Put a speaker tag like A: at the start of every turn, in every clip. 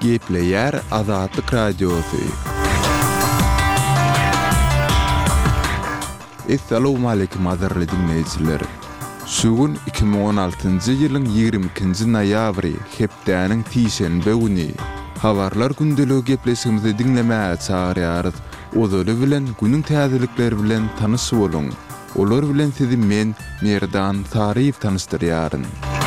A: Gepleyer Azatlyk Radiosu. Assalamu alaykum azarly dinleyijiler. Şugun 2016-njy ýylyň 22-nji noýabry hepdäniň tişenbe güni. Habarlar gündeligi gepleşigimizi dinlemäge çagyrýarys. Ozoly bilen günüň täzelikleri bilen tanyşyp boluň. Olar bilen sizi men Merdan Taryp tanıştyrýaryn.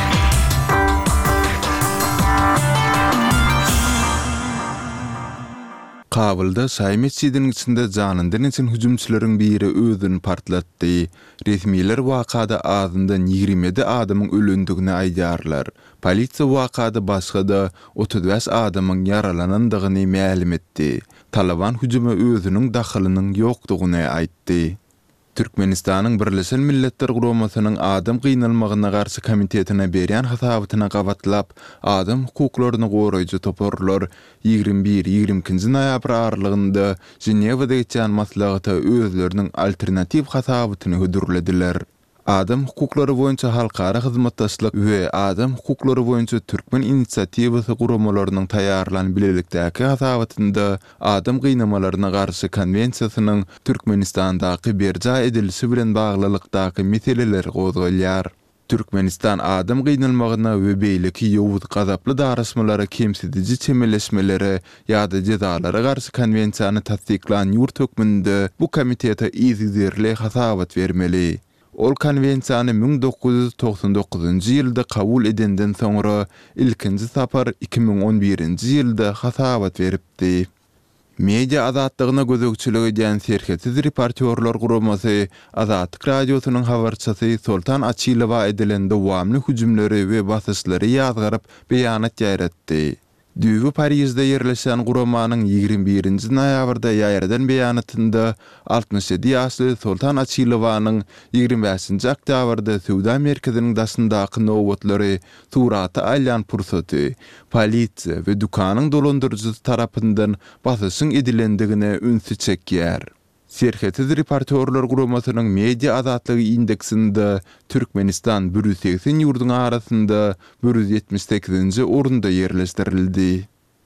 A: Kabulda şaý mescidiniň içinde janyndan için hüjümçileriň biri özüni partlatdy. Resmiler wakada azyndan 27 adamyň ölendigini aýdýarlar. Polisiýa wakada başga 35 adamyň yaralanandygyny ma'lum etdi. Taliban hüjüme özüniň daxylynyň ýokdugyny aýtdy. Türkmenistanyň Birleşen Milletler Guramasynyň adam gynalmagyna garşy komitetine berýän hasabatyna gabatlap, adam hukuklaryny goraýjy toparlar 21-22 noýabr aralygynda Ženewada geçen maslahata özleriniň alternativ hasabatyny hödürlediler. Adam hukuklary boýunça halkara hyzmatdaşlyk we adam hukuklary boýunça Türkmen inisiatiwasy guramalarynyň taýýarlan bilelikdäki hasabatynda adam gynamalaryna garşy konwensiýasynyň Türkmenistandaky berja edilişi bilen baglylykdaky meseleler gozgalýar. Türkmenistan adam gynalmagyna we beýleki ýowuz gazaply daraşmalary kemsedici çemeleşmelere ýa-da jezalara garşy konwensiýany tasdiklan ýurt hökmünde bu komitete izdirli hasabat bermeli. Ol konwensiýany 1999-njy ýylda kabul edenden soňra ilkinji sapar 2011-nji ýylda hasabat beripdi. Media azatlygyna gözegçilik edýän serhetiz reportyorlar guramasy Azatlyk Radiosynyň habarçysy Sultan Açylowa edilen dowamly hüjümleri we basyşlary ýazgaryp beýanat ýaratdy. Düýbi Parisde ýerleşen guramanyň 21-nji noýabrda ýaýradan beýanatynda 67 ýaşly Sultan Açylowanyň 25-nji oktýabrda Suwda merkeziniň daşyndaky nowatlary suraty alýan pursaty, polisiýa we dukanyň dolandyrjysy tarapyndan basyşyň edilendigine ünsü çekýär. Serhetiz reportyorlar guramasynyň media azatlygy indeksinde Türkmenistan 180 ýurduň arasynda 178-nji orunda ýerleşdirildi.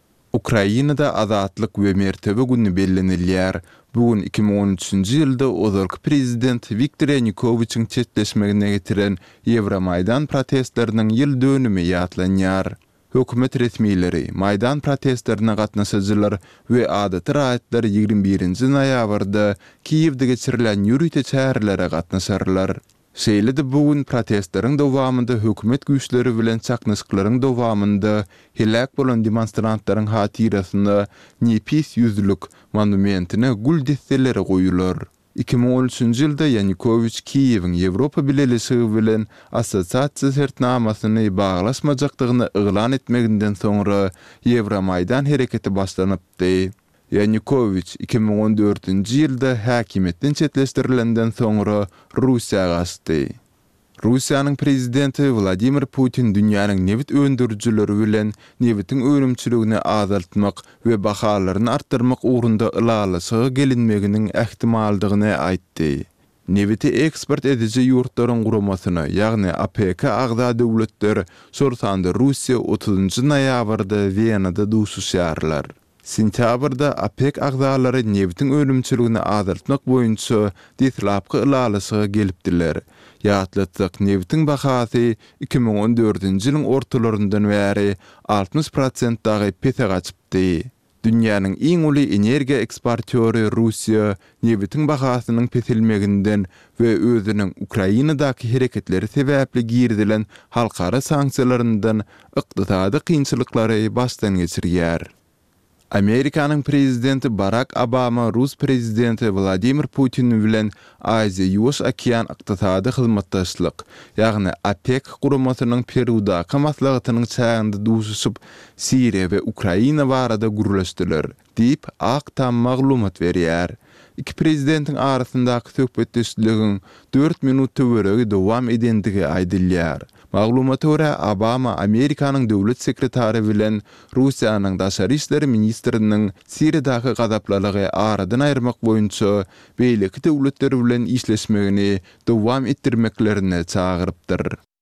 A: Ukrainada azatlyk we mertebe güni bellenilýär. Bugün 2013-nji ýylda ozalky prezident Viktor Yanukovyçyň çetleşmegine getiren Ýewromaýdan protestleriniň ýyl dönümi ýatlanýar. Hökümet resmileri Maydan protestlerine gatnaşyjylar we adaty raýatlar 21-nji noýabrda Kiýewde geçirilen ýürüýte çäherlere gatnaşarlar. Şeýle-de bugün protestleriň dowamynda hökümet güýçleri bilen çaknyşyklaryň dowamynda helak bolan demonstrantlaryň hatirasyna Nepis ýüzlük monumentine gul desteleri goýular. 2013-nji ýylda Yanukovyç Kiýewiň Ýewropa bileşigi bilen assosiasiýa şertnamasyny baglaşmajakdygyny eglan etmeginden soňra Ýewromaýdan hereketi başlanypdy. Yanukovyç 2014-nji ýylda häkimetden çetleşdirilenden soňra Russiýaga gaçdy. Russiýanyň prezidenti Vladimir Putin dünýäniň newit öndürjileri bilen newitiň ölümçiligini azaltmak we bahalaryny artdyrmak ugrunda ılalaşyga gelinmeginiň ähtimaldygyny aýtdy. Newiti eksport edici ýurtlaryň guramasyna, ýagny APK agza döwletler sorsanda Russiýa 30-njy noýabrda Wienada duşuşýarlar. Sentýabrda APEC agzalary newitiň ölümçiligini azaltmak boýunça detlapky ılalaşyga gelipdiler. Ýatlatsak newitiň bahasy 2014-nji ýylyň ortalaryndan bäri 60% dagy pese gaçypdy. Dünýäniň iň uly energiýa eksportýory Russiýa newitiň bahasynyň pesilmeginden we özüniň Ukrainadaky hereketleri sebäpli girdilen halkara sanksiýalaryndan ykdysady kynçylyklary başdan geçirýär. Amerikanyň prezidenti Barack Obama Rus prezidenti Vladimir Putin bilen Aziýa ýuwaş okean ykdysady hyzmatdaşlyk, ýagny APEC guramasynyň Perudaky maslahatynyň çäginde duşuşyp Siriýa we Ukraina barada guruluşdylar diýip Aktam maglumat berýär. İki prezidentin arasyndaky söhbetdeşligiň 4 minut töweregi dowam edendigi aýdylýar. Maglumata görä Obama Amerikanyň döwlet sekretary bilen Russiýanyň daşary işleri ministriniň Siriýadaky gazaplalygy aradan aýyrmak boýunça beýleki döwletler bilen işleşmegini dowam etdirmeklerini çagyrypdyr.